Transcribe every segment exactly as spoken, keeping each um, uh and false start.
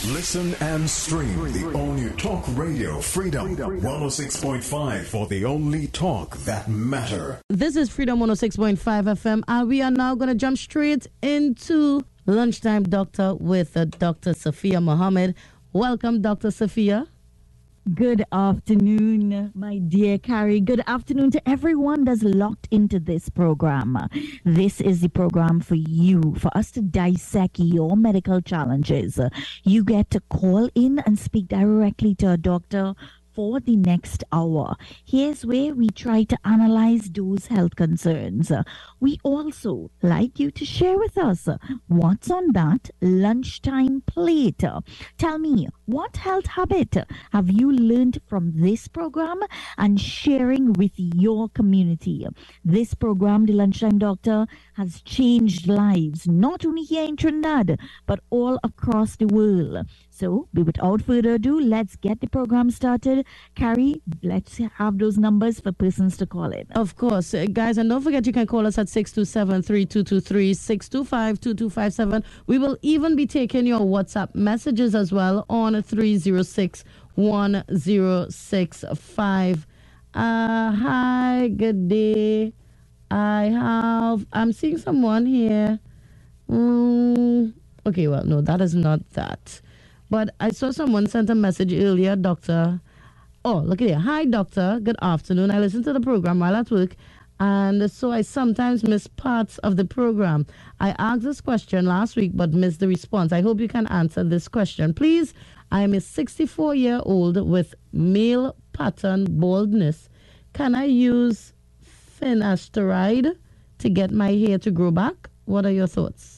Listen and stream the all-new Talk Radio Freedom one oh six point five for the only talk that matter. This is Freedom one oh six point five F M, and we are now going to jump straight into Lunchtime Doctor with uh, Doctor Sophia Mohammed. Welcome, Doctor Sophia. Good afternoon, my dear Carrie. Good afternoon to everyone that's locked into this program. This is the program for you, for us to dissect your medical challenges. You get to call in and speak directly to a doctor for the next hour. Here's where we try to analyze those health concerns. We also like you to share with us what's on that lunchtime plate. Tell me, what health habit have you learned from this program and sharing with your community? This program, The Lunchtime Doctor, has changed lives, not only here in Trinidad, but all across the world. So, without further ado, let's get the program started. Carrie, let's have those numbers for persons to call in. Of course. Uh, guys, and don't forget you can call us at six two seven, three two two three, six two five, two two five seven. We will even be taking your WhatsApp messages as well on three zero six, one zero six five. Uh, hi, good day. I have, I'm seeing someone here. Mm, okay, well, no, that is not that. But I saw someone sent a message earlier, Doctor. Oh, look at here. Hi, Doctor. Good afternoon. I listen to the program while at work, and so I sometimes miss parts of the program. I asked this question last week, but missed the response. I hope you can answer this question. Please, I am a sixty-four-year-old with male pattern baldness. Can I use finasteride to get my hair to grow back? What are your thoughts?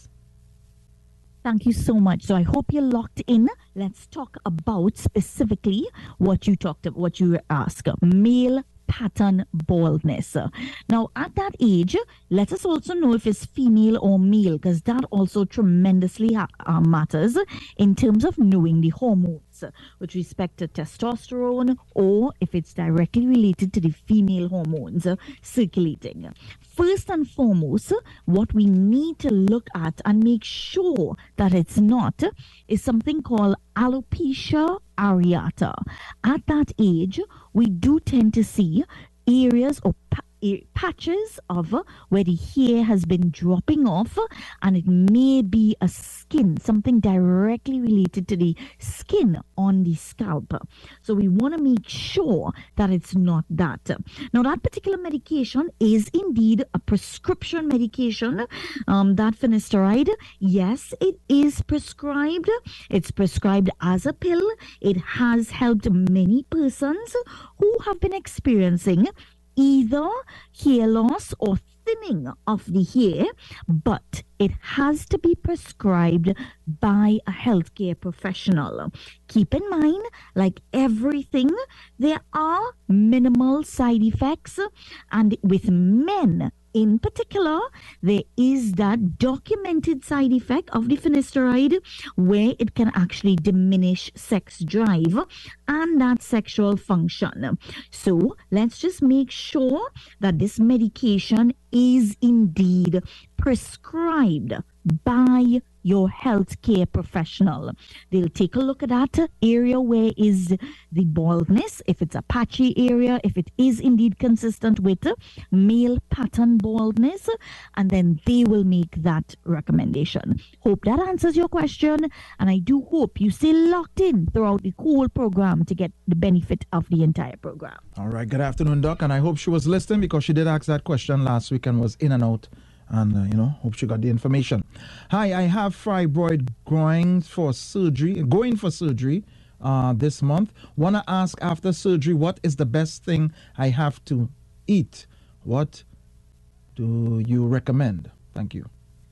Thank you so much. So I hope you're locked in. Let's talk about specifically what you talked about, what you asked. Male pattern baldness. Now, at that age, let us also know if it's female or male, because that also tremendously ha- uh, matters in terms of knowing the hormones with respect to testosterone, or if it's directly related to the female hormones uh, circulating. First and foremost, what we need to look at and make sure that it's not is something called alopecia areata. At that age, we do tend to see areas or pa- patches of uh, where the hair has been dropping off, and it may be a skin, something directly related to the skin on the scalp. So we want to make sure that it's not that. Now, that particular medication is indeed a prescription medication. Um, that finasteride, yes, it is prescribed. It's prescribed as a pill. It has helped many persons who have been experiencing either hair loss or thinning of the hair, but it has to be prescribed by a healthcare professional. Keep in mind, like everything, there are minimal side effects, and with men in particular, there is that documented side effect of the finasteride where it can actually diminish sex drive and that sexual function. So let's just make sure that this medication is indeed prescribed by your healthcare professional. They'll take a look at that area where is the baldness, if it's a patchy area, if it is indeed consistent with male pattern baldness, and then they will make that recommendation. Hope that answers your question, and I do hope you stay locked in throughout the whole program to get the benefit of the entire program. All right, good afternoon, Doc, and I hope she was listening because she did ask that question last week and was in and out. And, uh, you know, hope she got the information. Hi, I have fibroid growing for surgery, going for surgery uh, this month. Want to ask after surgery, what is the best thing I have to eat? What do you recommend? Thank you.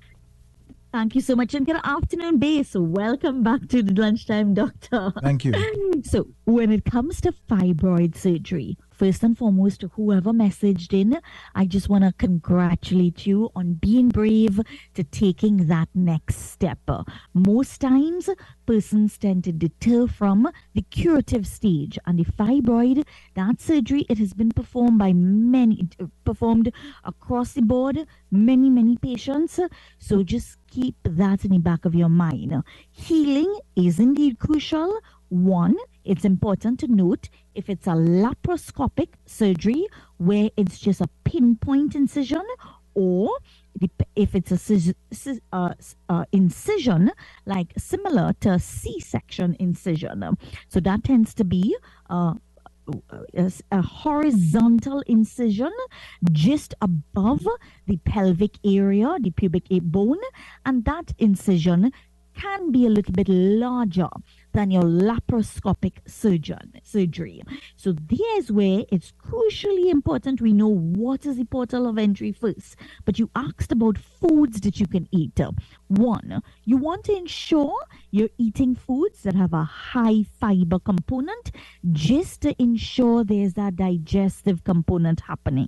Thank you so much, and good afternoon, Base. Welcome back to the Lunchtime Doctor. Thank you. So, when it comes to fibroid surgery, first and foremost, to whoever messaged in, I just want to congratulate you on being brave to taking that next step. Most times, persons tend to deter from the curative stage, and the fibroid, that surgery, it has been performed by many, performed across the board, many, many patients. So just keep that in the back of your mind. Healing is indeed crucial. One, it's important to note if it's a laparoscopic surgery where it's just a pinpoint incision, or if it's a cis- cis- uh, uh, incision like similar to a C-section incision. So that tends to be uh, a, a horizontal incision just above the pelvic area, the pubic bone, and that incision can be a little bit larger than your laparoscopic surgeon surgery. So there's where it's crucially important we know what is the portal of entry first. But you asked about foods that you can eat. One, you want to ensure you're eating foods that have a high fiber component, just to ensure there's that digestive component happening.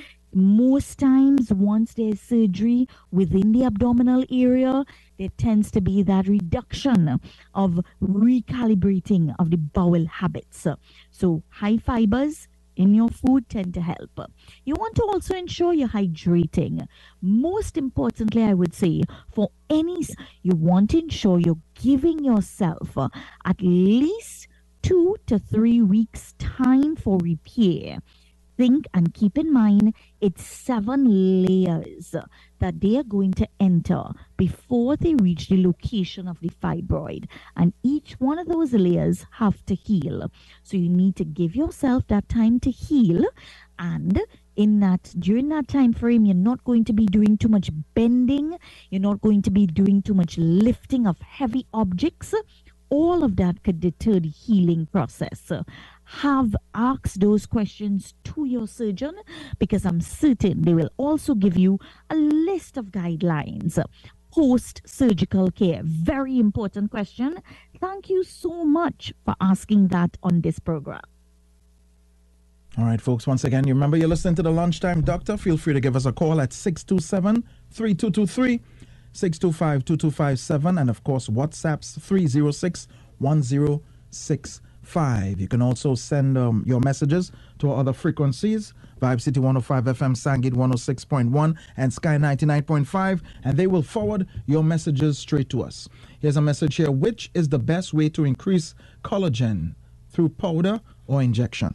Most times, once there's surgery within the abdominal area, there tends to be that reduction of recalibrating of the bowel habits. So high fibers in your food tend to help. You want to also ensure you're hydrating. Most importantly, I would say, for any, you want to ensure you're giving yourself at least two to three weeks time for repair. Think and keep in mind it's seven layers that they are going to enter before they reach the location of the fibroid, and each one of those layers have to heal. So you need to give yourself that time to heal, and in that during that time frame, you're not going to be doing too much bending, you're not going to be doing too much lifting of heavy objects. All of that could deter the healing process. Have asked those questions to your surgeon, because I'm certain they will also give you a list of guidelines. Post-surgical care, very important question. Thank you so much for asking that on this program. All right, folks, once again, you remember you're listening to the Lunchtime Doctor. Feel free to give us a call at six two seven, three two two three, six two five, two two five seven, and of course WhatsApp's three zero six, one zero six five. You can also send um, your messages to our other frequencies, Vibe City one oh five F M, Sangit one oh six point one, and Sky ninety-nine point five, and they will forward your messages straight to us. Here's a message here. Which is the best way to increase collagen, through powder or injection?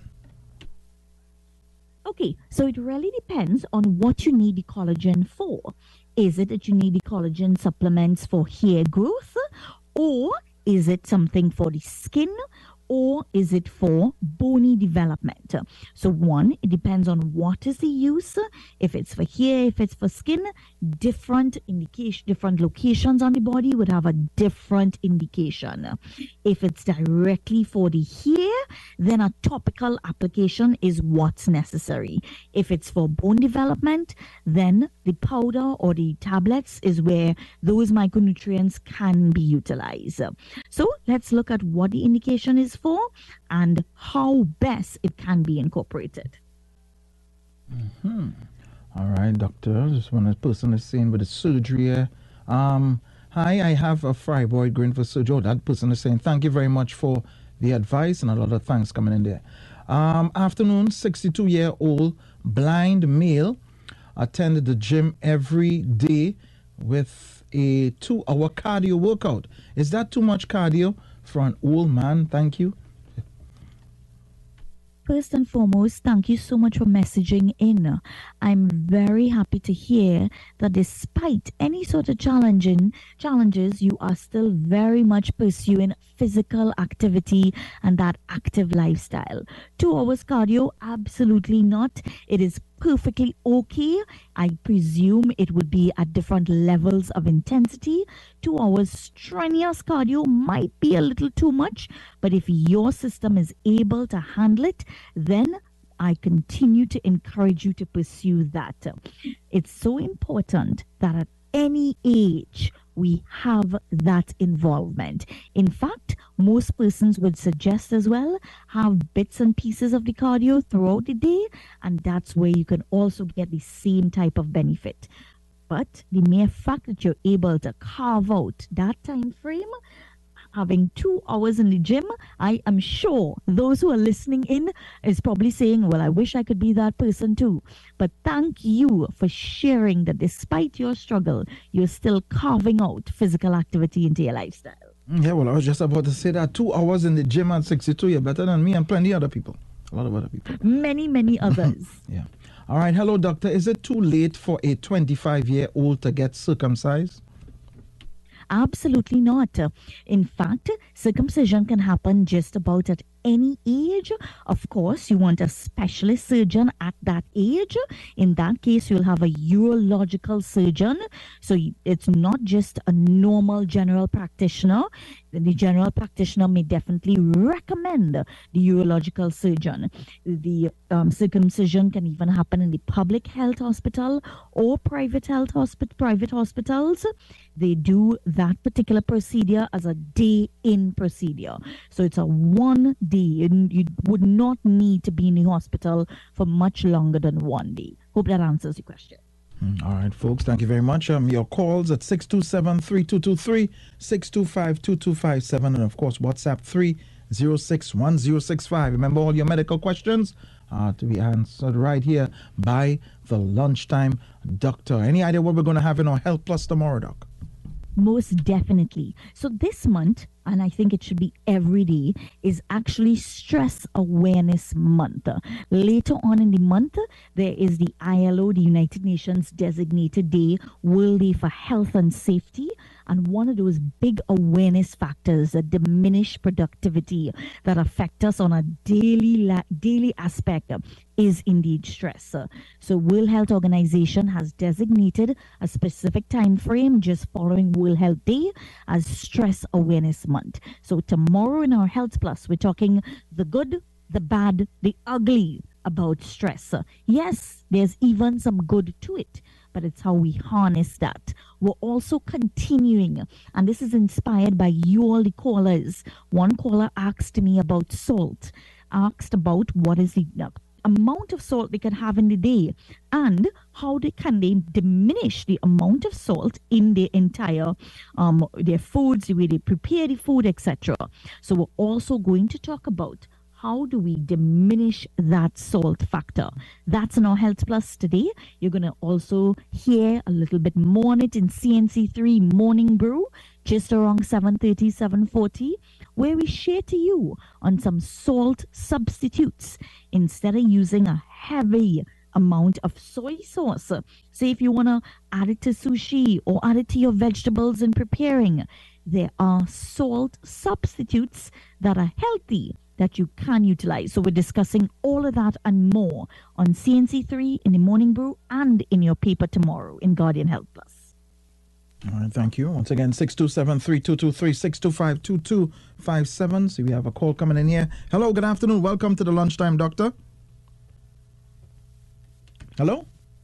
Okay, so it really depends on what you need the collagen for. Is it that you need the collagen supplements for hair growth, or is it something for the skin, or is it for bony development? So one, it depends on what is the use. If it's for hair, if it's for skin, different indication, different locations on the body would have a different indication. If it's directly for the hair, then a topical application is what's necessary. If it's for bone development, then the powder or the tablets is where those micronutrients can be utilized. So let's look at what the indication is for and how best it can be incorporated. Mm-hmm. All right, doctor. Just one person is saying with the surgery. Um, hi, I have a fibroid going for surgery. Oh, that person is saying thank you very much for the advice, and a lot of thanks coming in there. Um, afternoon, sixty-two-year-old blind male attended the gym every day with a two-hour cardio workout. Is that too much cardio for an old man? Thank you. First and foremost, thank you so much for messaging in. I'm very happy to hear that despite any sort of challenging challenges, you are still very much pursuing physical activity and that active lifestyle. Two hours cardio, absolutely not. It is perfectly okay. I presume it would be at different levels of intensity. Two hours strenuous cardio might be a little too much, but if your system is able to handle it, then I continue to encourage you to pursue that. It's so important that at any age, we have that involvement. In fact, most persons would suggest as well have bits and pieces of the cardio throughout the day, and that's where you can also get the same type of benefit. But the mere fact that you're able to carve out that time frame, having two hours in the gym, I am sure those who are listening in is probably saying, well, I wish I could be that person too. But thank you for sharing that despite your struggle, you're still carving out physical activity into your lifestyle. Yeah, well, I was just about to say that two hours in the gym at sixty-two, you're better than me and plenty other people. A lot of other people. Many, many others. Yeah. All right. Hello, doctor. Is it too late for a twenty-five-year-old to get circumcised? Absolutely not. In fact, circumcision can happen just about at any age. Of course, you want a specialist surgeon at that age. In that case, you'll have a urological surgeon. So it's not just a normal general practitioner. The general practitioner may definitely recommend the urological surgeon. The um, circumcision can even happen in the public health hospital or private health hospi- private hospitals. They do that particular procedure as a day-in procedure. So it's a one-day. You, you would not need to be in the hospital for much longer than one day. Hope that answers your question. Mm, all right, folks. Thank you very much. Um, your calls at six two seven, three two two three, six two five, two two five seven, and of course WhatsApp three zero six one zero six five. Remember, all your medical questions are to be answered right here by the Lunchtime Doctor. Any idea what we're going to have in our Health Plus tomorrow, Doc? Most definitely. So this month, and I think it should be every day, is actually Stress Awareness Month. Later on in the month, there is the I L O, the United Nations designated day, World Day for Health and Safety. And one of those big awareness factors that diminish productivity, that affect us on a daily la- daily aspect, is indeed stress. So World Health Organization has designated a specific time frame just following World Health Day as Stress Awareness Month. So tomorrow in our Health Plus, we're talking the good, the bad, the ugly about stress. Yes, there's even some good to it, but it's how we harness that. We're also continuing, and this is inspired by you all the callers. One caller asked me about salt, asked about what is the uh, amount of salt they can have in the day, and how they can they diminish the amount of salt in their entire um their foods, the way they prepare the food, et cetera. So we're also going to talk about how do we diminish that salt factor. That's in our Health Plus today. You're going to also hear a little bit more on it in C N C three Morning Brew, just around seven thirty, seven forty, where we share to you on some salt substitutes instead of using a heavy amount of soy sauce. Say if you want to add it to sushi or add it to your vegetables in preparing, there are salt substitutes that are healthy that you can utilize. So we're discussing all of that and more on C N C three in the Morning Brew and in your paper tomorrow in Guardian Health Plus. All right, thank you. Once again, six two seven, three two two three, six two five, two two five seven. See, we have a call coming in here. Hello, good afternoon. Welcome to the Lunchtime Doctor. Hello?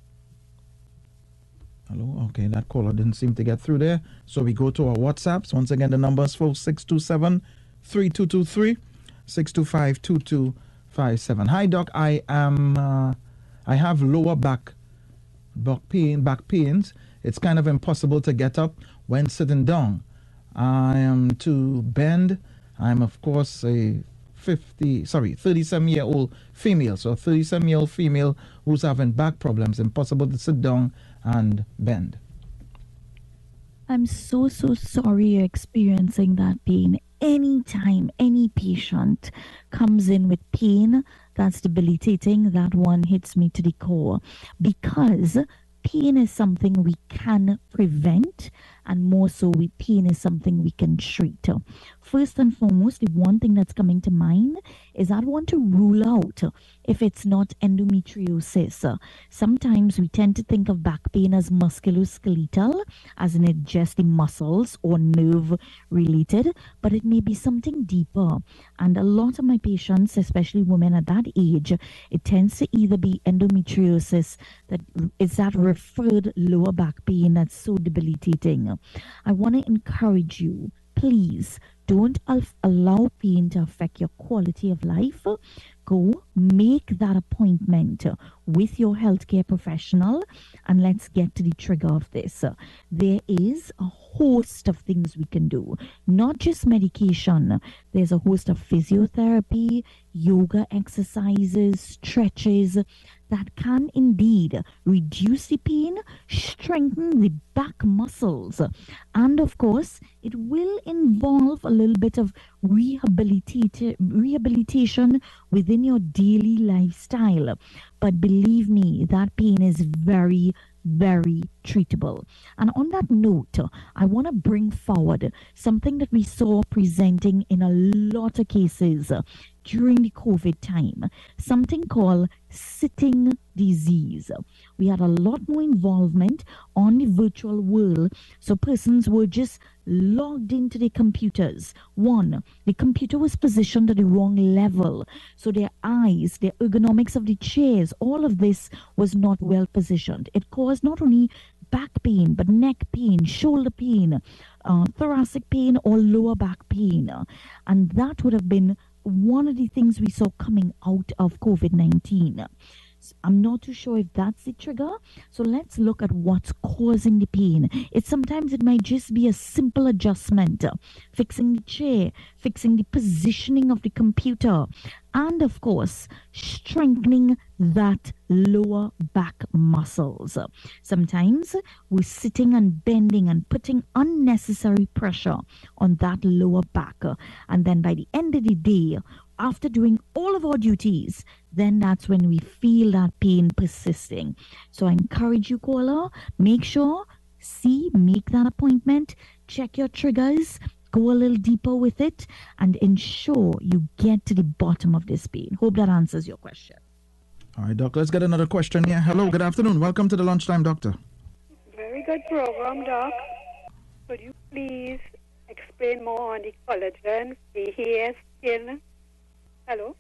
Hello? Okay, that caller didn't seem to get through there. So we go to our WhatsApps. Once again, the number is for six two seven, three two two three, six two five, two two five seven. Hi, Doc. I am, uh, I have lower back, back pain, back pains. It's kind of impossible to get up when sitting down. I am to bend. I'm, of course, a fifty, sorry, thirty-seven-year-old female. So a thirty-seven-year-old female who's having back problems. Impossible to sit down and bend. I'm so, so sorry you're experiencing that pain. Anytime any patient comes in with pain that's debilitating, that one hits me to the core, because pain is something we can prevent and more so with pain is something we can treat. First and foremost, the one thing that's coming to mind is I want to rule out if it's not endometriosis. Sometimes we tend to think of back pain as musculoskeletal, as in it just the muscles or nerve related, but it may be something deeper. And a lot of my patients, especially women at that age, it tends to either be endometriosis, that is that referred lower back pain that's so debilitating. I want to encourage you, please don't allow pain to affect your quality of life. Go make that appointment with your healthcare professional and let's get to the trigger of this. There is a host of things we can do, not just medication. There's a host of physiotherapy, yoga exercises, stretches that can indeed reduce the pain, strengthen the back muscles, and of course, it will involve a little bit of rehabilitate, rehabilitation within your daily lifestyle. But believe me, that pain is very, very treatable. And on that note, I want to bring forward something that we saw presenting in a lot of cases during the COVID time, something called sitting disease. We had a lot more involvement on the virtual world, so persons were just logged into their computers. One, the computer was positioned at the wrong level, so their eyes, their ergonomics of the chairs, all of this was not well positioned. It caused not only back pain, but neck pain, shoulder pain, uh, thoracic pain, or lower back pain. And that would have been one of the things we saw coming out of COVID nineteen. I'm not too sure if that's the trigger. So let's look at what's causing the pain. It sometimes it might just be a simple adjustment, fixing the chair, fixing the positioning of the computer, and of course, strengthening that lower back muscles. Sometimes we're sitting and bending and putting unnecessary pressure on that lower back. And then by the end of the day, after doing all of our duties, then that's when we feel that pain persisting. So I encourage you, caller, make sure, see, make that appointment, check your triggers, go a little deeper with it, and ensure you get to the bottom of this pain. Hope that answers your question. All right, Doc, let's get another question here. Hello, good afternoon. Welcome to the Lunchtime Doctor. Very good program, Doc. Could you please explain more on the collagen, the hair, skin? Hello?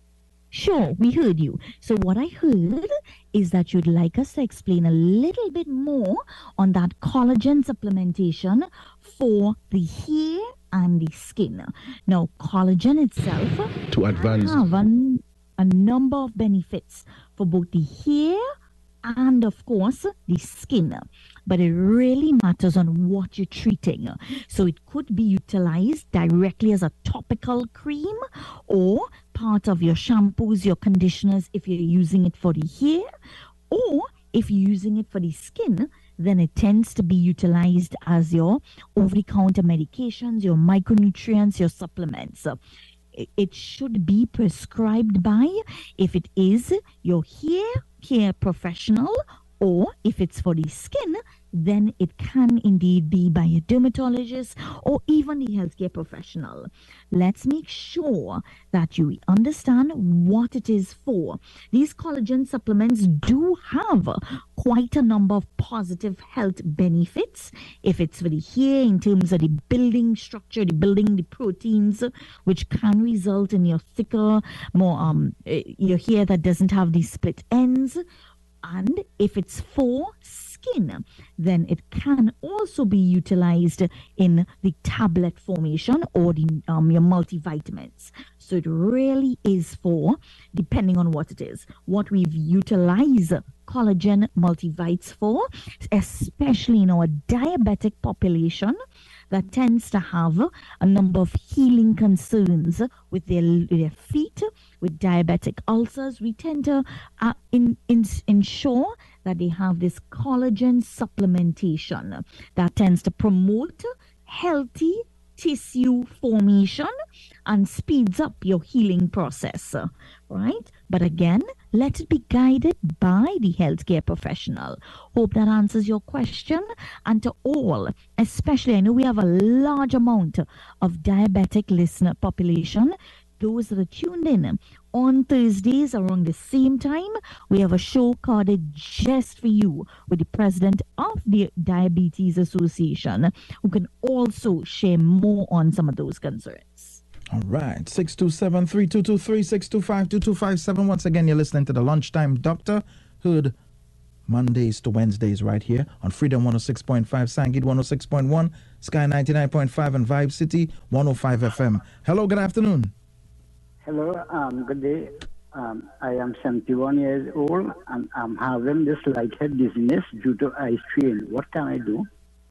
Sure, we heard you. So what I heard is that you'd like us to explain a little bit more on that collagen supplementation for the hair and the skin. Now, collagen itself to advance have a, a number of benefits for both the hair and, of course, the skin. But it really matters on what you're treating. So it could be utilized directly as a topical cream or part of your shampoos, your conditioners, if you're using it for the hair, or if you're using it for the skin, then it tends to be utilized as your over-the-counter medications, your micronutrients, your supplements. It should be prescribed by, if it is your hair care professional, or if it's for the skin, then it can indeed be by a dermatologist or even the healthcare professional. Let's make sure that you understand what it is for. These collagen supplements do have quite a number of positive health benefits. If it's for the hair, in terms of the building structure, the building the proteins, which can result in your thicker, more um your hair that doesn't have these split ends. And if it's for skin, then it can also be utilized in the tablet formation or the um, your multivitamins. So it really is for, depending on what it is, what we've utilized collagen multivites for, especially in our diabetic population that tends to have a number of healing concerns with their, their feet, with diabetic ulcers. We tend to uh, in, in, ensure that they have this collagen supplementation that tends to promote healthy tissue formation and speeds up your healing process, right? But again, let it be guided by the healthcare professional. Hope that answers your question. And to all, especially, I know we have a large amount of diabetic listener population, those that are tuned in on Thursdays around the same time, we have a show carded just for you with the president of the Diabetes Association, who can also share more on some of those concerns. All right, six two seven, three two two three, six two five, two two five seven. Once again, you're listening to the Lunchtime Doctor Hood, Mondays to Wednesdays right here on Freedom one oh six point five, Sangit one oh six point one, Sky ninety-nine point five, and Vibe City one oh five F M. Hello, good afternoon. Hello, um, good day. Um, I am seventy-one years old and I'm having this lighthead dizziness due to eye strain. What can I do?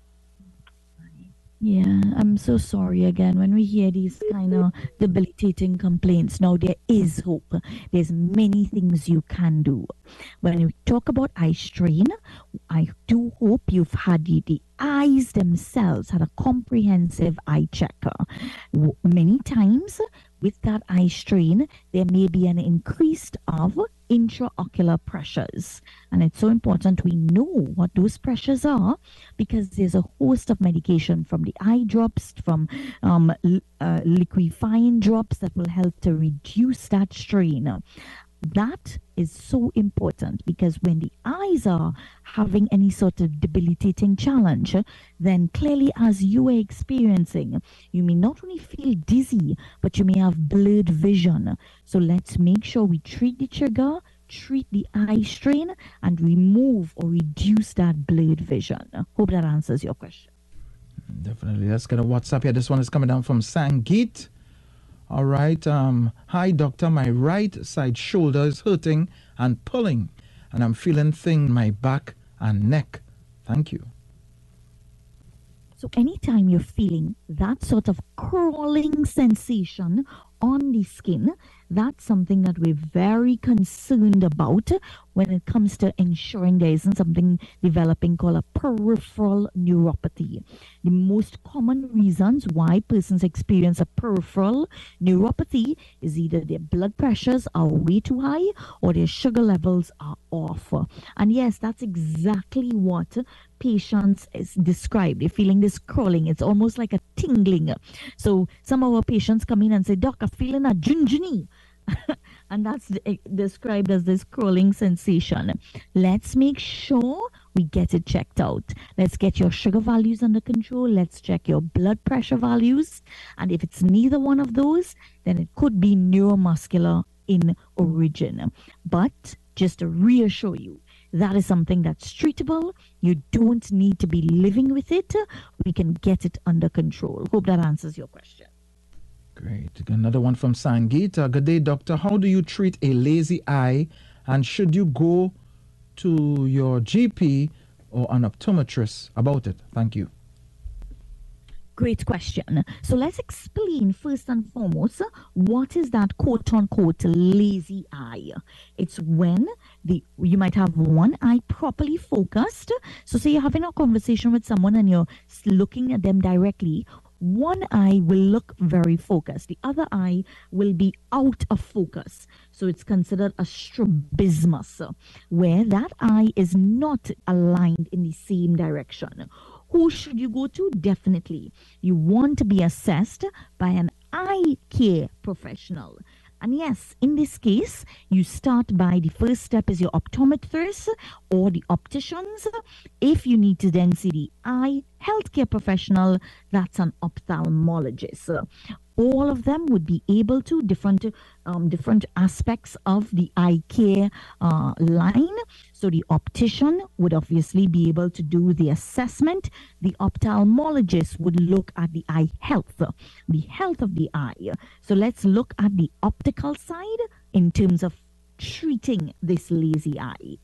Yeah, I'm so sorry again when we hear these kind of debilitating complaints. Now, there is hope. There's many things you can do. When we talk about eye strain, I do hope you've had the, the eyes themselves had a comprehensive eye checker. Many times with that eye strain, there may be an increase of intraocular pressures. And it's so important we know what those pressures are, because there's a host of medication from the eye drops, from um, uh, liquefying drops that will help to reduce that strain. That is so important, because when the eyes are having any sort of debilitating challenge, then clearly, as you are experiencing, you may not only feel dizzy, but you may have blurred vision. So let's make sure we treat the trigger, treat the eye strain, and remove or reduce that blurred vision. Hope that answers your question. Definitely. Let's get a WhatsApp here. This one is coming down from Sangit. All right. Um, hi, doctor. My right side shoulder is hurting and pulling, and I'm feeling thin in my back and neck. Thank you. So anytime you're feeling that sort of crawling sensation on the skin, that's something that we're very concerned about when it comes to ensuring there isn't something developing called a peripheral neuropathy. The most common reasons why persons experience a peripheral neuropathy is either their blood pressures are way too high or their sugar levels are off. And yes, that's exactly what patients is described. They're feeling this crawling. It's almost like a tingling. So some of our patients come in and say, Doc, I'm feeling a junjuni. And that's described as this crawling sensation. Let's make sure we get it checked out. Let's get your sugar values under control. Let's check your blood pressure values. And if it's neither one of those, then it could be neuromuscular in origin. But just to reassure you, that is something that's treatable. You don't need to be living with it. We can get it under control. Hope that answers your question. Great. Another one from Sangit. Uh, good day, doctor. How do you treat a lazy eye, and should you go to your G P or an optometrist about it? Thank you. Great question. So let's explain first and foremost, what is that quote-unquote lazy eye? It's when the you might have one eye properly focused. So say you're having a conversation with someone and you're looking at them directly. One eye will look very focused. The other eye will be out of focus. So it's considered a strabismus, where that eye is not aligned in the same direction. Who should you go to? Definitely, you want to be assessed by an eye care professional. And yes, in this case, you start by the first step is your optometrist or the opticians. If you need to then see the eye healthcare professional, that's an ophthalmologist. All of them would be able to different um, different aspects of the eye care uh, line. So the optician would obviously be able to do the assessment. The ophthalmologist would look at the eye health, the health of the eye. So let's look at the optical side in terms of treating this lazy eye.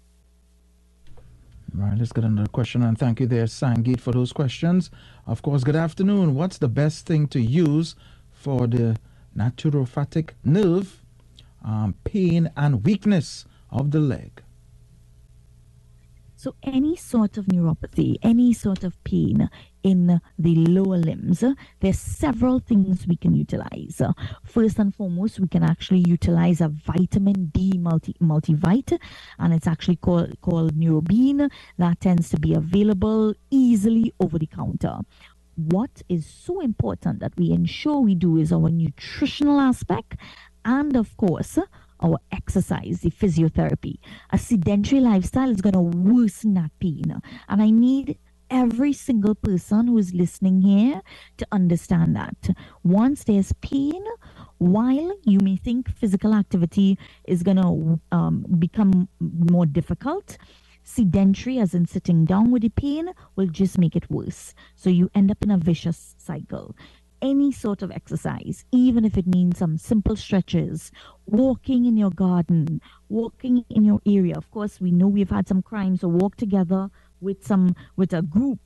Right, let's get another question, and thank you there, Sangit, for those questions. Of course, good afternoon. What's the best thing to use for the naturopathic nerve um, pain and weakness of the leg? So any sort of neuropathy, any sort of pain in the lower limbs, there's several things we can utilize. First and foremost, we can actually utilize a vitamin D multi multivite, and it's actually called called Neurobean. That tends to be available easily over the counter. What is so important that we ensure we do is our nutritional aspect, and of course our exercise, the physiotherapy. A sedentary lifestyle is going to worsen that pain, and I need every single person who is listening here to understand that. Once there's pain, while you may think physical activity is going to um, become more difficult, sedentary, as in sitting down with the pain, will just make it worse. So you end up in a vicious cycle. Any sort of exercise, even if it means some simple stretches, walking in your garden, walking in your area. Of course, we know we've had some crimes, so walk together with some with a group.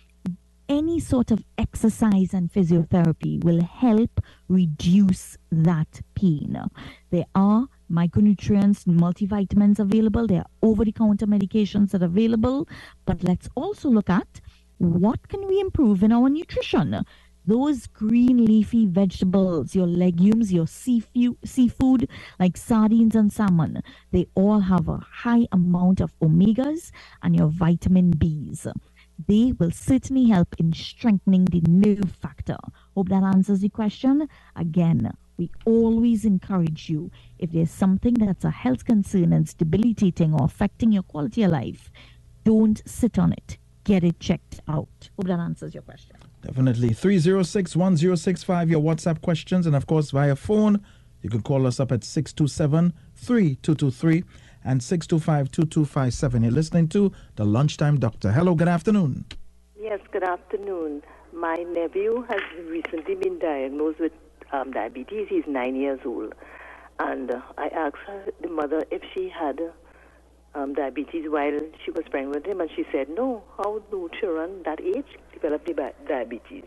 Any sort of exercise and physiotherapy will help reduce that pain. There are micronutrients, multivitamins available. There are over-the-counter medications that are available. But let's also look at what can we improve in our nutrition. Those green leafy vegetables, your legumes, your seafood, seafood like sardines and salmon, they all have a high amount of omegas and your vitamin B's. They will certainly help in strengthening the nerve factor. Hope that answers the question. Again, we always encourage you, if there's something that's a health concern and it's debilitating or affecting your quality of life, don't sit on it. Get it checked out. Hope that answers your question. Definitely. three zero six, one zero six five, your WhatsApp questions. And of course, via phone, you can call us up at six two seven, three two two three and six two five, two two five seven. You're listening to The Lunchtime Doctor. Hello, good afternoon. Yes, good afternoon. My nephew has recently been diagnosed with um, diabetes. He's nine years old. And uh, I asked her, the mother, if she had um, diabetes while she was pregnant with him. And she said, no. How do children that age develop the diabetes?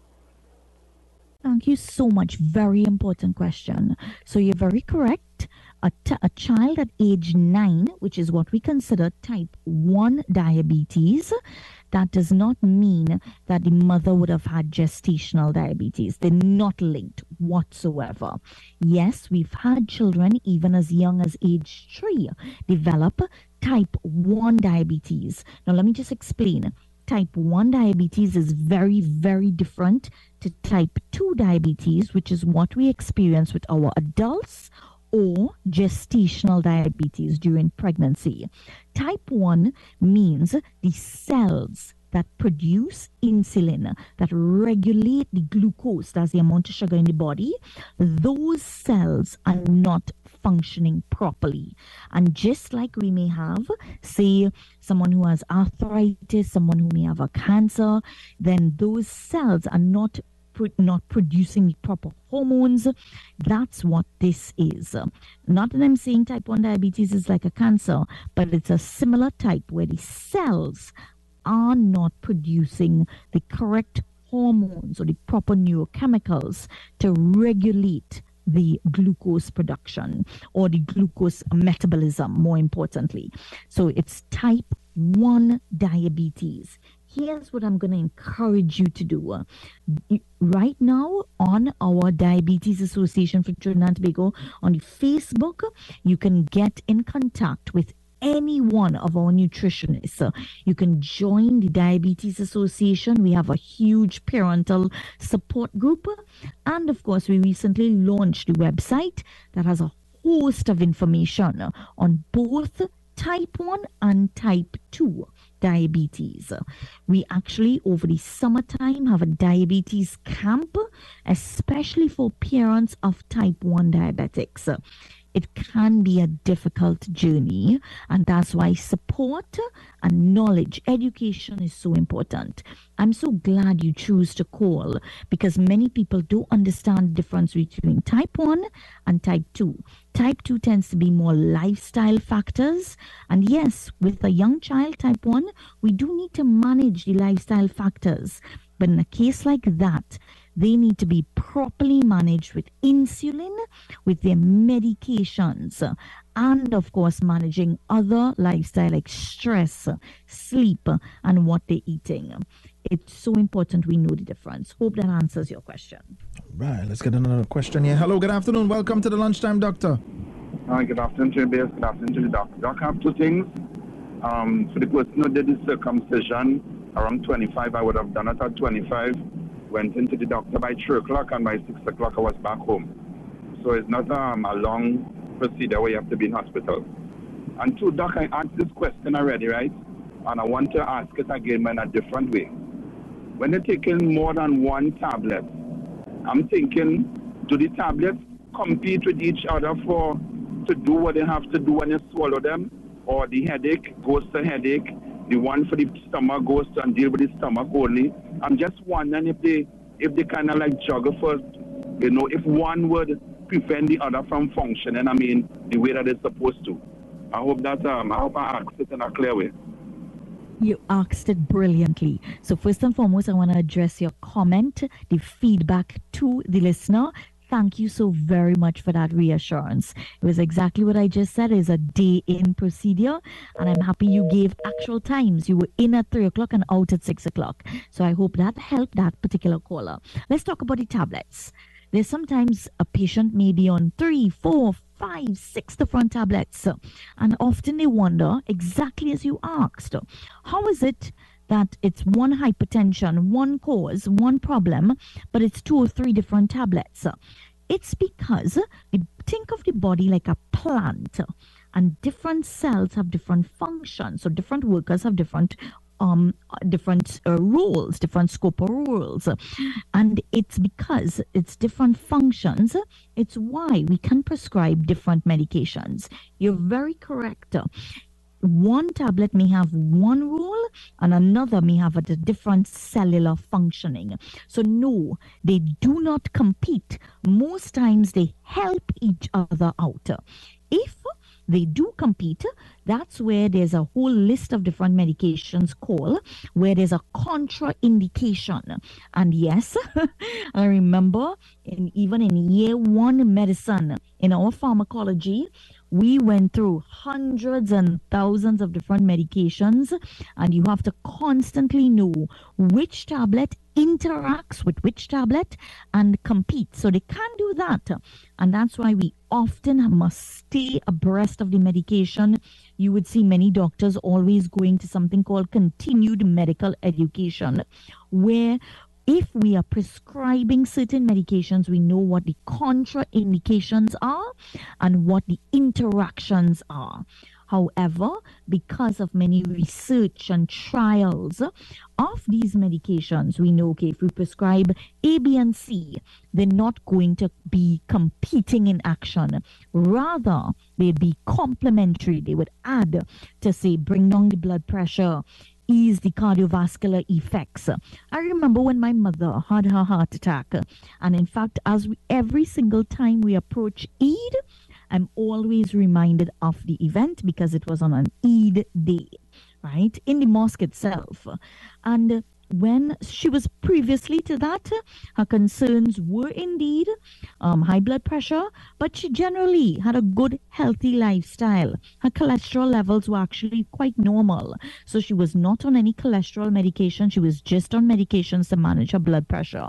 Thank you so much. Very important question. So you're very correct. A, t- a child at age nine, which is what we consider type one diabetes, that does not mean that the mother would have had gestational diabetes. They're not linked whatsoever. Yes, we've had children even as young as age three develop type one diabetes. Now, let me just explain. Type one diabetes is very, very different to type two diabetes, which is what we experience with our adults, or gestational diabetes during pregnancy. Type one means the cells that produce insulin, that regulate the glucose, that's the amount of sugar in the body, those cells are not functioning properly. And just like we may have, say, someone who has arthritis, someone who may have a cancer, then those cells are not not producing the proper hormones. That's what this is. Not that I'm saying type one diabetes is like a cancer, but it's a similar type where the cells are not producing the correct hormones or the proper neurochemicals to regulate the glucose production or the glucose metabolism, more importantly. So it's type one diabetes. Here's what I'm going to encourage you to do. Right now on our Diabetes Association for Trinidad and Tobago, on the Facebook, you can get in contact with any one of our nutritionists. You can join the Diabetes Association. We have a huge parental support group. And of course, we recently launched the website that has a host of information on both type one and type two diabetes. We actually, over the summertime, have a diabetes camp, especially for parents of type one diabetics. It can be a difficult journey, and that's why support and knowledge, education is so important. I'm so glad you choose to call, because many people don't understand the difference between type one and type two. Type two tends to be more lifestyle factors, and yes, with a young child, type one, we do need to manage the lifestyle factors. But in a case like that, they need to be properly managed with insulin, with their medications. and of course managing other lifestyle like stress, sleep, and what they're eating. It's so important we know the difference. Hope that answers your question. Right, let's get another question here. Hello, good afternoon. Welcome to the Lunchtime Doctor. Hi, good afternoon to you, Base. Good afternoon to the doctor. Doc, I have two things. Um, for the person who did the circumcision around twenty-five, I would have done it at twenty-five. Went into the doctor by three o'clock, and by six o'clock I was back home. So it's not um, a long procedure where you have to be in hospital. And two, Doc, I asked this question already, right? And I want to ask it again in a different way. When they're taking more than one tablet, I'm thinking, do the tablets compete with each other for to do what they have to do when you swallow them? Or the headache goes to headache, the one for the stomach goes to and deal with the stomach only? I'm just wondering if they if they kind of like juggle first, you know, if one would prevent the other from functioning, I mean, the way that it's supposed to. I hope that um, I hope I asked it in a clear way. You asked it brilliantly. So first and foremost, I want to address your comment, the feedback to the listener. Thank you so very much for that reassurance. It was exactly what I just said. It's a day-in procedure, and I'm happy you gave actual times. You were in at three o'clock and out at six o'clock. So I hope that helped that particular caller. Let's talk about the tablets. There's sometimes a patient may be on three, four, five, six different tablets, and often they wonder, exactly as you asked, how is it that it's one hypertension, one cause, one problem, but it's two or three different tablets? It's because we think of the body like a plant, and different cells have different functions, so different workers have different Um, different uh, roles, different scope of roles. And it's because it's different functions, it's why we can prescribe different medications. You're very correct. One tablet may have one role and another may have a different cellular functioning. So no, they do not compete. Most times they help each other out. If they do compete, that's where there's a whole list of different medications called, where there's a contraindication. And yes, I remember in, even in year one medicine, in our pharmacology, we went through hundreds and thousands of different medications, and you have to constantly know which tablet interacts with which tablet and compete. So they can't do that. And that's why we often must stay abreast of the medication. You would see many doctors always going to something called continued medical education, where if we are prescribing certain medications, we know what the contraindications are and what the interactions are. However, because of many research and trials of these medications, we know, okay, if we prescribe A, B, and C, they're not going to be competing in action. Rather, they'd be complementary. They would add to, say, bring down the blood pressure, ease the cardiovascular effects. I remember when my mother had her heart attack, and in fact, as we, every single time we approach Eid, I'm always reminded of the event because it was on an Eid day, right, in the mosque itself. And when she was previously to that, her concerns were indeed um, high blood pressure, but she generally had a good, healthy lifestyle. Her cholesterol levels were actually quite normal. So she was not on any cholesterol medication. She was just on medications to manage her blood pressure.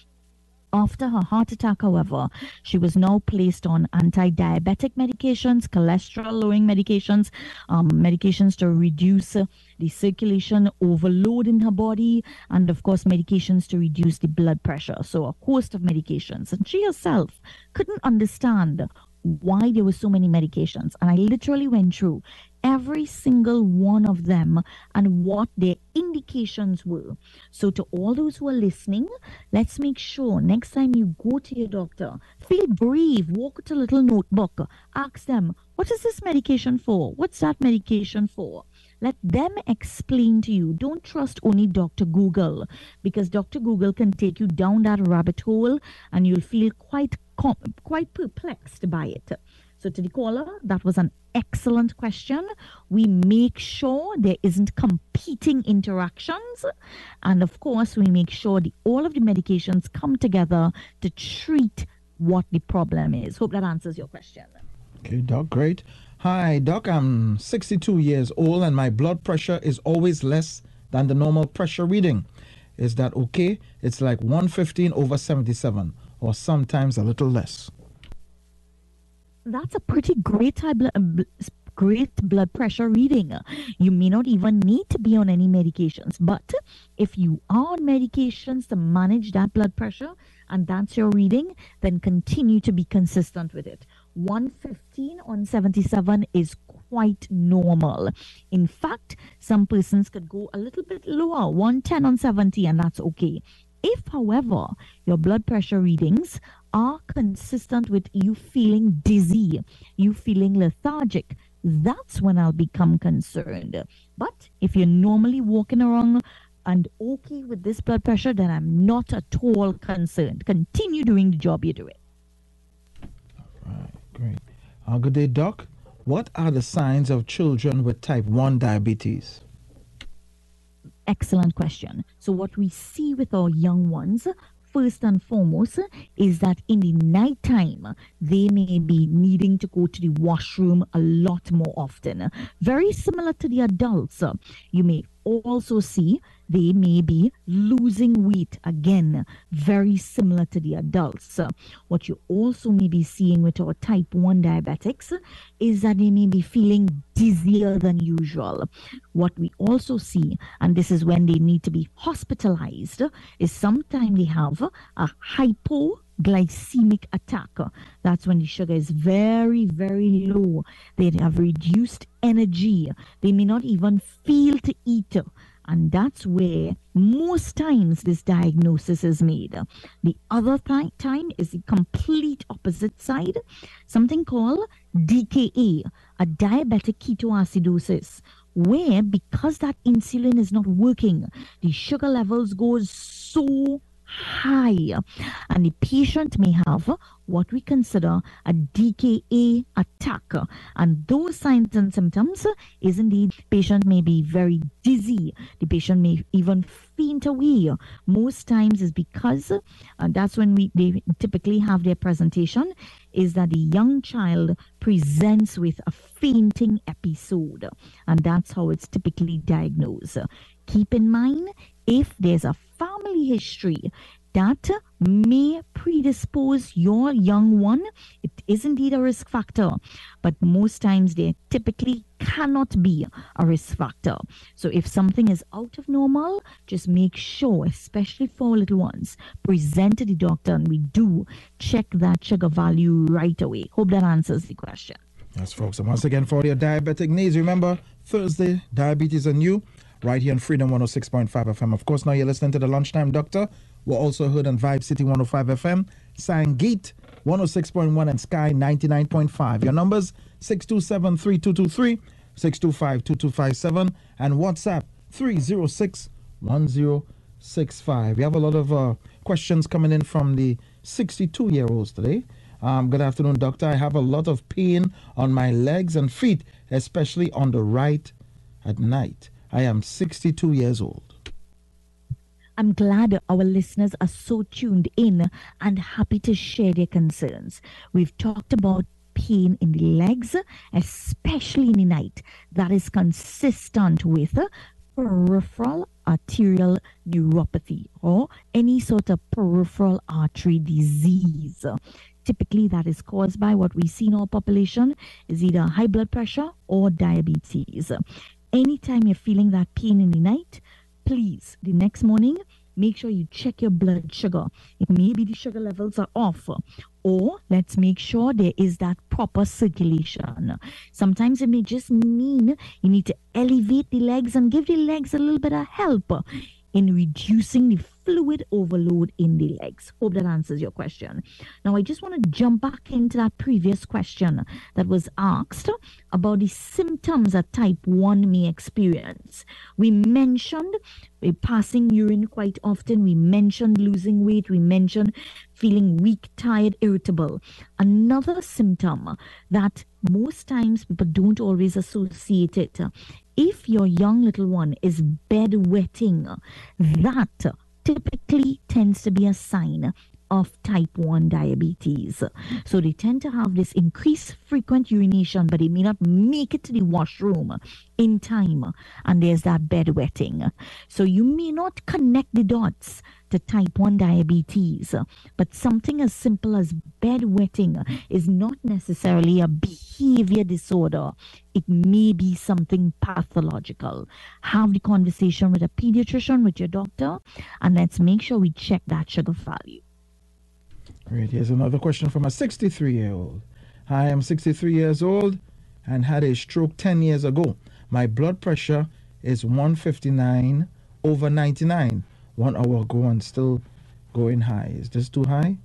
After her heart attack, however, she was now placed on anti-diabetic medications, cholesterol-lowering medications, um, medications to reduce uh, the circulation overload in her body, and of course, medications to reduce the blood pressure. So a host of medications. And she herself couldn't understand why there were so many medications. And I literally went through every single one of them and what their indications were. So to all those who are listening, let's make sure next time you go to your doctor, feel brave, walk with a little notebook, ask them, what is this medication for? What's that medication for? Let them explain to you. Don't trust only Doctor Google, because Doctor Google can take you down that rabbit hole and you'll feel quite quite perplexed by it. So to the caller, that was an excellent question. We make sure there isn't competing interactions. And of course, we make sure the, all of the medications come together to treat what the problem is. Hope that answers your question. Okay, Doc, great. Hi, Doc. I'm sixty-two years old and my blood pressure is always less than the normal pressure reading. Is that okay? It's like one fifteen over seventy-seven, or sometimes a little less. That's a pretty great high blood, uh, great blood pressure reading. You may not even need to be on any medications, but if you are on medications to manage that blood pressure and that's your reading, then continue to be consistent with it. one fifteen on seventy-seven is quite normal. In fact, some persons could go a little bit lower, one ten on seventy, and that's okay. If, however, your blood pressure readings are consistent with you feeling dizzy, you feeling lethargic, that's when I'll become concerned. But if you're normally walking around and okay with this blood pressure, then I'm not at all concerned. Continue doing the job you're doing. All right, great. Uh, good day, Doc. What are the signs of children with type one diabetes? Excellent question. So what we see with our young ones, first and foremost, is that in the nighttime, they may be needing to go to the washroom a lot more often. Very similar to the adults. You may also see they may be losing weight, again, very similar to the adults. What you also may be seeing with our type one diabetics is that they may be feeling dizzier than usual. What we also see, and this is when they need to be hospitalized, is sometimes they have a hypoglycemic attack. That's when the sugar is very, very low. They have reduced energy. They may not even feel to eat. And that's where most times this diagnosis is made. The other th- time is the complete opposite side, something called D K A, a diabetic ketoacidosis, where because that insulin is not working, the sugar levels go so high, and the patient may have what we consider a D K A attack. And those signs and symptoms is indeed patient may be very dizzy. The patient may even faint away. Most times is because uh, that's when we they typically have their presentation, is that the young child presents with a fainting episode, and that's how it's typically diagnosed. Keep in mind, if there's a family history that may predispose your young one, it is indeed a risk factor, but most times they typically cannot be a risk factor. So if something is out of normal, just make sure, especially for little ones, present to the doctor, and we do check that sugar value right away. Hope that answers the question. Yes, folks. And once again, for your diabetic needs, remember, Thursday, Diabetes and You, right here on Freedom one oh six point five F M. Of course, now you're listening to the Lunchtime Doctor. We're also heard on Vibe City one oh five F M, Sangit one oh six point one, and Sky ninety-nine point five. Your numbers, six two seven, three two two three, six two five, two two five seven, and WhatsApp, three oh six, one oh six five. We have a lot of uh, questions coming in from the sixty-two-year-olds today. Um, good afternoon, doctor. I have a lot of pain on my legs and feet, especially on the right at night. I am sixty-two years old. I'm glad our listeners are so tuned in and happy to share their concerns. We've talked about pain in the legs, especially in the night, that is consistent with peripheral arterial neuropathy or any sort of peripheral artery disease. Typically, that is caused by what we see in our population is either high blood pressure or diabetes. Anytime you're feeling that pain in the night, please, the next morning, make sure you check your blood sugar. It may be the sugar levels are off, or let's make sure there is that proper circulation. Sometimes it may just mean you need to elevate the legs and give the legs a little bit of help in reducing the fluid overload in the legs. Hope that answers your question. Now, I just want to jump back into that previous question that was asked about the symptoms that type one may experience. We mentioned uh, passing urine quite often. We mentioned losing weight. We mentioned feeling weak, tired, irritable. Another symptom that most times people don't always associate it. If your young little one is bedwetting, that typically tends to be a sign of type one diabetes. So they tend to have this increased frequent urination, but they may not make it to the washroom in time. And there's that bedwetting. So you may not connect the dots to type one diabetes, but something as simple as bedwetting is not necessarily a behavior disorder. It may be something pathological. Have the conversation with a pediatrician, with your doctor, and let's make sure we check that sugar value. Great. Here's another question from a sixty-three-year-old. Hi, I'm sixty-three years old and had a stroke ten years ago. My blood pressure is one fifty-nine over ninety-nine. One hour ago and still going high. Is this too high?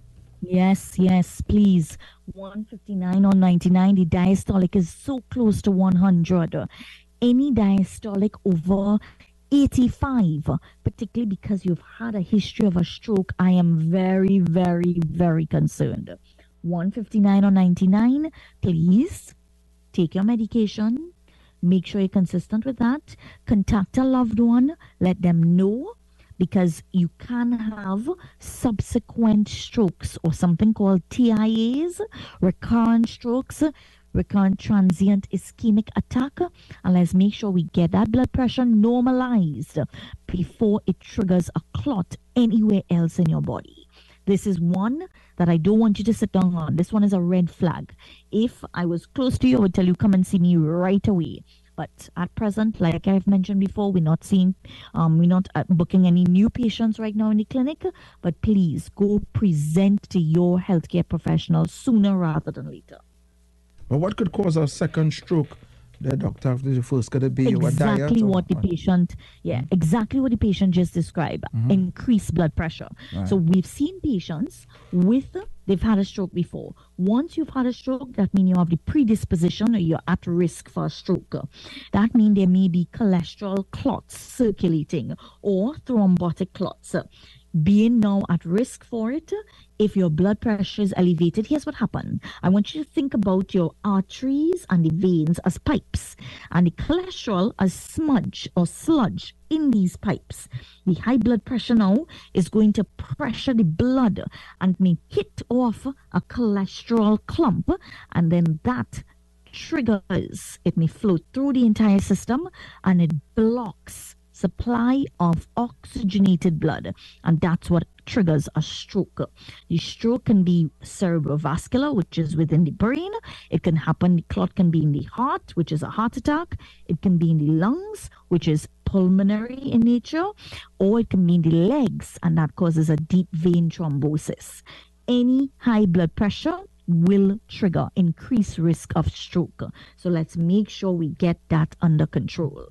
Yes, yes, please. one fifty-nine on ninety-nine. The diastolic is so close to one hundred. Any diastolic over eighty-five, particularly because you've had a history of a stroke, I am very, very, very concerned. one fifty-nine on ninety-nine. Please take your medication. Make sure you're consistent with that. Contact a loved one. Let them know, because you can have subsequent strokes or something called T I As, recurrent strokes, recurrent transient ischemic attack. And let's make sure we get that blood pressure normalized before it triggers a clot anywhere else in your body. This is one that I don't want you to sit down on. This one is a red flag. If I was close to you, I would tell you, come and see me right away. But at present, like I've mentioned before, we're not seeing, um, we're not uh, booking any new patients right now in the clinic. But please go present to your healthcare professional sooner rather than later. But what could cause a second stroke? The doctor after the first, could it be exactly what, what the patient, yeah, mm-hmm. exactly what the patient just described. Mm-hmm. Increased blood pressure. Right. So we've seen patients with, they've had a stroke before. Once you've had a stroke, that means you have the predisposition or you're at risk for a stroke. That means there may be cholesterol clots circulating or thrombotic clots. Being now at risk for it, if your blood pressure is elevated, here's what happened. I want you to think about your arteries and the veins as pipes, and the cholesterol as smudge or sludge in these pipes. The high blood pressure now is going to pressure the blood and may hit off a cholesterol clump, and then that triggers, it may flow through the entire system and it blocks supply of oxygenated blood, and that's what triggers a stroke. The stroke can be cerebrovascular, which is within the brain. It can happen, the clot can be in the heart, which is a heart attack. It can be in the lungs, which is pulmonary in nature, or it can be in the legs, and that causes a deep vein thrombosis. Any high blood pressure will trigger increased risk of stroke. So let's make sure we get that under control.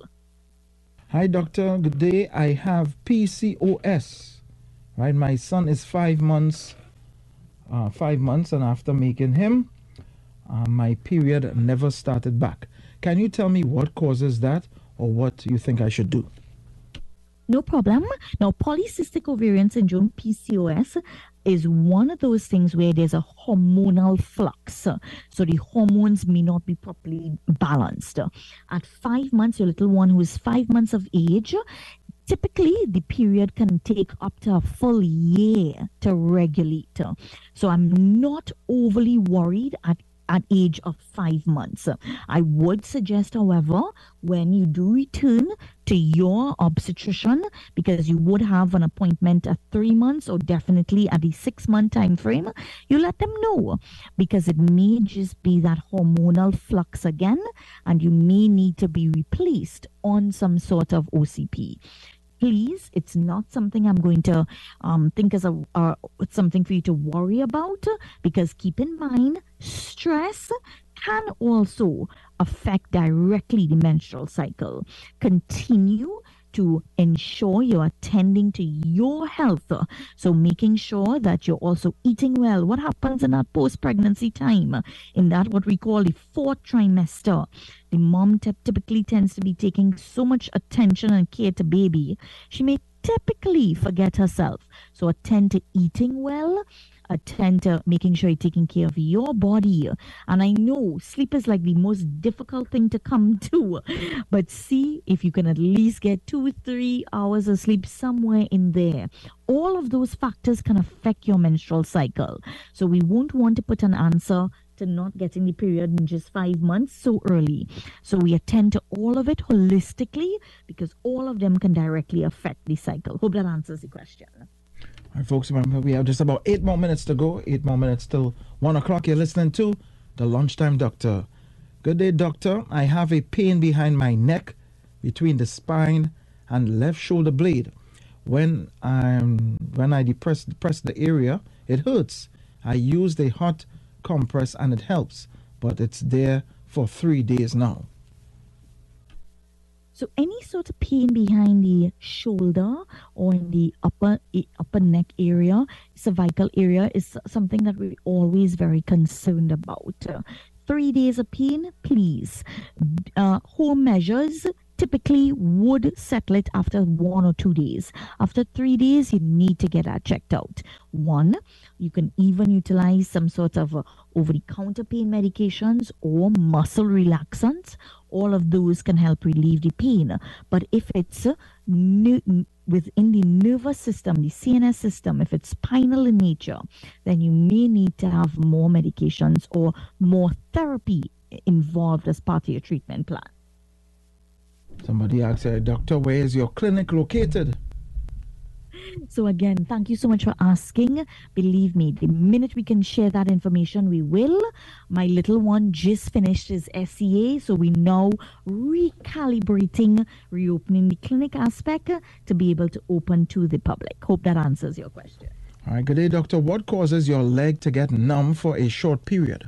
Hi, doctor. Good day. I have P C O S. Right, my son is five months, uh, five months, and after making him, uh, my period never started back. Can you tell me what causes that, or what you think I should do? No problem. Now, polycystic ovarian syndrome, P C O S, is one of those things where there's a hormonal flux. So the hormones may not be properly balanced. At five months, your little one who is five months of age, typically the period can take up to a full year to regulate. So I'm not overly worried at at age of five months. I would suggest, however, when you do return to your obstetrician, because you would have an appointment at three months or definitely at the six month time frame, you let them know, because it may just be that hormonal flux again, and you may need to be replaced on some sort of O C P. Please, it's not something I'm going to um, think as a uh, something for you to worry about, because keep in mind, stress can also affect directly the menstrual cycle. Continue to ensure you're attending to your health. So making sure that you're also eating well. What happens in that post-pregnancy time? In that what we call the fourth trimester, the mom t- typically tends to be taking so much attention and care to baby. She may typically forget herself. So attend to eating well, attend to making sure you're taking care of your body. And I know sleep is like the most difficult thing to come to, but see if you can at least get two, three hours of sleep somewhere in there. All of those factors can affect your menstrual cycle. So we won't want to put an answer to not getting the period in just five months so early. So we attend to all of it holistically because all of them can directly affect the cycle. Hope that answers the question. All right, folks, remember we have just about eight more minutes to go. Eight more minutes till one o'clock. You're listening to the Lunchtime Doctor. Good day, doctor. I have a pain behind my neck between the spine and left shoulder blade. When I'm when I depress depress the area, it hurts. I used a hot compress and it helps, but it's there for three days now. So any sort of pain behind the shoulder or in the upper upper neck area, cervical area, is something that we're always very concerned about. Uh, three days of pain, please. Uh, home measures typically would settle it after one or two days. After three days, you need to get that checked out. One, you can even utilize some sort of uh, over-the-counter pain medications or muscle relaxants. All of those can help relieve the pain. But if it's uh, n- within the nervous system, the C N S system, if it's spinal in nature, then you may need to have more medications or more therapy involved as part of your treatment plan. Somebody asked, uh, Doctor, where is your clinic located? So again, thank you so much for asking. Believe me, the minute we can share that information, we will. My little one just finished his S C A, so we now recalibrating, reopening the clinic aspect to be able to open to the public. Hope that answers your question. All right, good day, doctor. What causes your leg to get numb for a short period?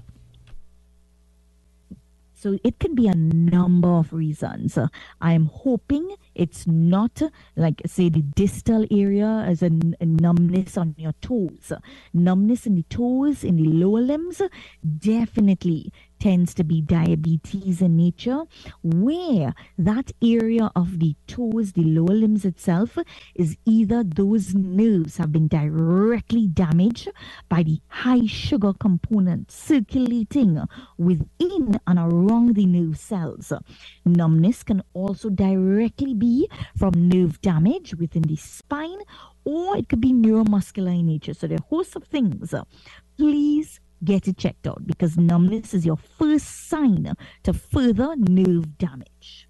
So it can be a number of reasons. Uh, I'm hoping it's not uh, like, say, the distal area as a, n- a numbness on your toes. Numbness in the toes, in the lower limbs, definitely tends to be diabetes in nature, where that area of the toes, the lower limbs itself, is either those nerves have been directly damaged by the high sugar component circulating within and around the nerve cells. Numbness can also directly be from nerve damage within the spine, or it could be neuromuscular in nature. So there are a host of things. Please get it checked out because numbness is your first sign to further nerve damage.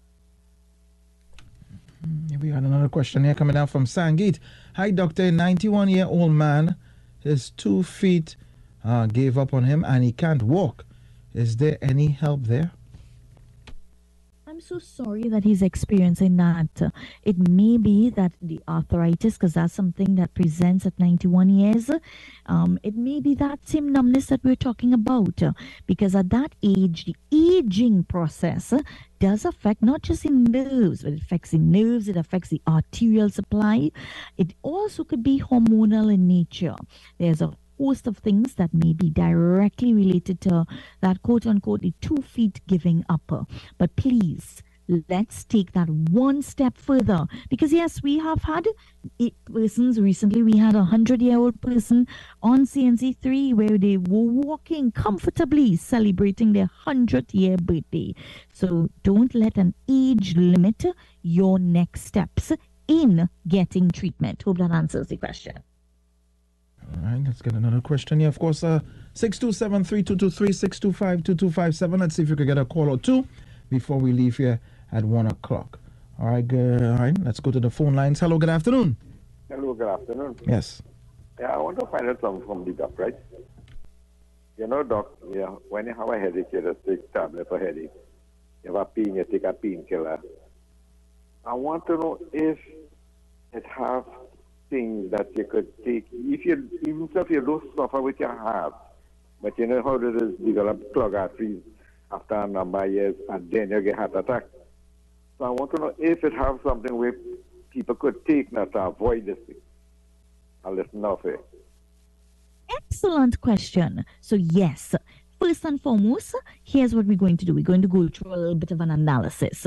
Here we got another question here coming out from Sangeet. Hi, doctor. ninety-one-year-old man, his two feet uh, gave up on him and he can't walk. Is there any help there? I'm so sorry that he's experiencing that. Uh, It may be that the arthritis, because that's something that presents at ninety-one years, um, it may be that same numbness that we're talking about. uh, Because at that age, the aging process uh, does affect not just the nerves, but it affects the nerves, it affects the arterial supply. It also could be hormonal in nature. There's a host of things that may be directly related to that quote unquote the two feet giving up. But please, let's take that one step further, because yes, we have had eight persons recently. We had a hundred year old person on C N C three where they were walking comfortably celebrating their hundredth year birthday. So don't let an age limit your next steps in getting treatment. Hope that answers the question. All right, let's get another question here. Of course, uh, six two seven, three two two three, six two five, two two five seven. Let's see if we could get a call or two before we leave here at one o'clock. All right, good. All right, let's go to the phone lines. Hello, good afternoon. Hello, good afternoon. Yes. Yeah, I want to find out something from the doc, right? You know, doc, yeah, when you have a headache, you just take tablet for headache. You have a pain, you take a painkiller. I want to know if it have things that you could take, if you, even if you don't suffer with your heart, but you know how it is develop clogged arteries after a number of years, and then you get heart attack. So I want to know if it have something where people could take now to avoid this thing. I'll listen off it. Excellent question. So yes, first and foremost, here's what we're going to do. We're going to go through a little bit of an analysis.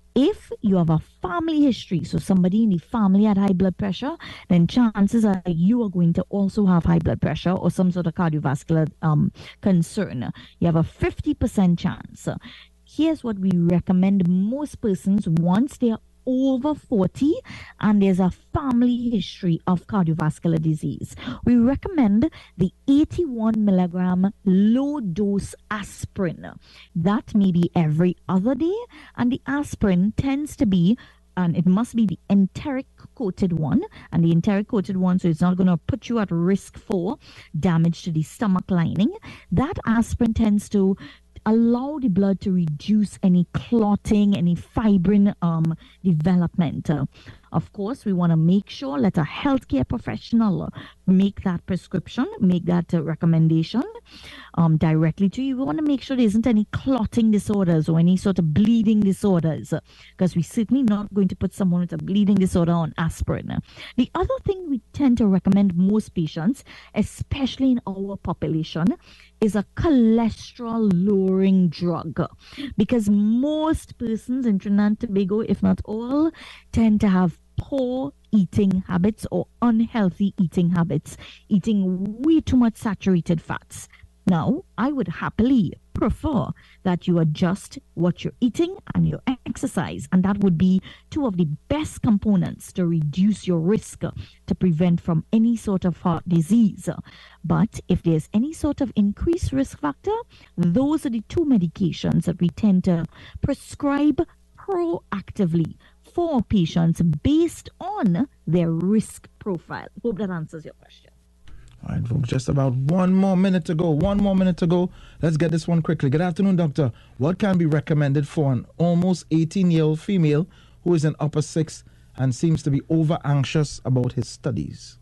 If you have a family history, so somebody in the family had high blood pressure, then chances are you are going to also have high blood pressure or some sort of cardiovascular um, concern. You have a fifty percent chance. Here's what we recommend most persons once they are over forty and there's a family history of cardiovascular disease. We recommend the eighty-one milligram low dose aspirin. That may be every other day, and the aspirin tends to be, and it must be the enteric coated one, and the enteric coated one, so it's not going to put you at risk for damage to the stomach lining. That aspirin tends to allow the blood to reduce any clotting, any fibrin um, development. Uh, of course, we want to make sure, let a healthcare professional uh, make that prescription, make that uh, recommendation um, directly to you. We want to make sure there isn't any clotting disorders or any sort of bleeding disorders, because uh, we're certainly not going to put someone with a bleeding disorder on aspirin. The other thing we tend to recommend most patients, especially in our population, is a cholesterol lowering drug, because most persons in Trinidad and Tobago, if not all, tend to have poor eating habits or unhealthy eating habits, eating way too much saturated fats. Now, I would happily prefer that you adjust what you're eating and your exercise, and that would be two of the best components to reduce your risk to prevent from any sort of heart disease. But if there's any sort of increased risk factor, those are the two medications that we tend to prescribe proactively for patients based on their risk profile. Hope that answers your question. All right, folks, just about one more minute to go. One more minute to go. Let's get this one quickly. Good afternoon, doctor. What can be recommended for an almost eighteen-year-old female who is in upper sixth and seems to be over anxious about his studies?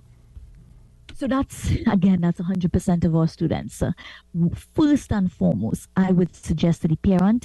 So that's, again, that's one hundred percent of our students. Uh, first and foremost, I would suggest that the parent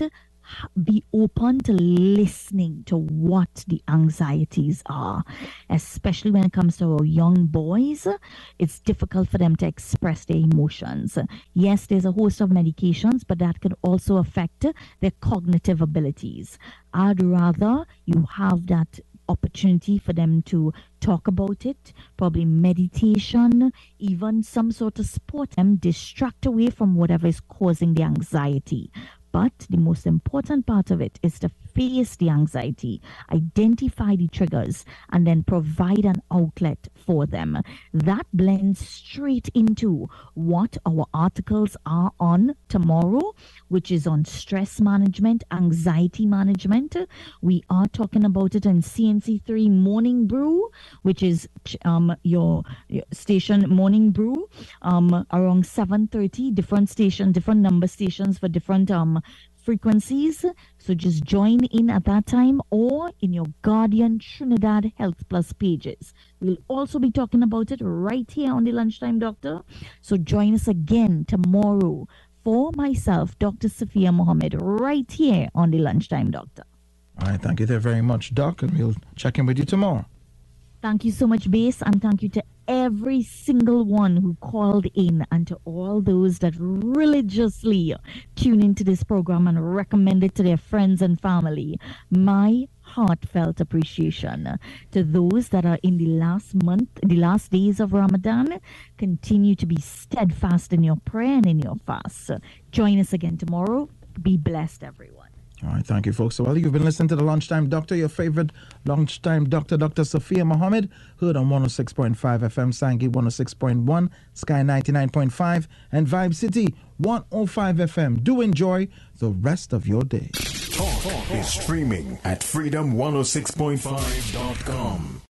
be open to listening to what the anxieties are, especially when it comes to our young boys. It's difficult for them to express their emotions. Yes, there's a host of medications, but that can also affect their cognitive abilities. I'd rather you have that opportunity for them to talk about it, probably meditation, even some sort of sport, them distract away from whatever is causing the anxiety. But the most important part of it is to face the anxiety, identify the triggers, and then provide an outlet for them. That blends straight into what our articles are on tomorrow, which is on stress management, anxiety management. We are talking about it in C N C three Morning Brew, which is um, your, your station Morning Brew, um, around seven thirty, different station, different number stations for different um frequencies. So just join in at that time or in your Guardian Trinidad Health Plus pages. We'll also be talking about it right here on the Lunchtime Doctor. So join us again tomorrow for myself, Doctor Sophia Mohammed, right here on the Lunchtime Doctor. All right, thank you there very much, Doc, and we'll check in with you tomorrow. Thank you so much, Base, and thank you to every single one who called in and to all those that religiously tune into this program and recommend it to their friends and family. My heartfelt appreciation to those that are in the last month, the last days of Ramadan. Continue to be steadfast in your prayer and in your fast. Join us again tomorrow. Be blessed, everyone. All right, thank you, folks. So, well, you've been listening to the Lunchtime Doctor, your favorite Lunchtime Doctor, Doctor Sophia Mohammed, heard on one oh six point five F M, Sangi one oh six point one, Sky ninety-nine point five, and Vibe City one oh five F M. Do enjoy the rest of your day. Talk is streaming at freedom one oh six point five dot com.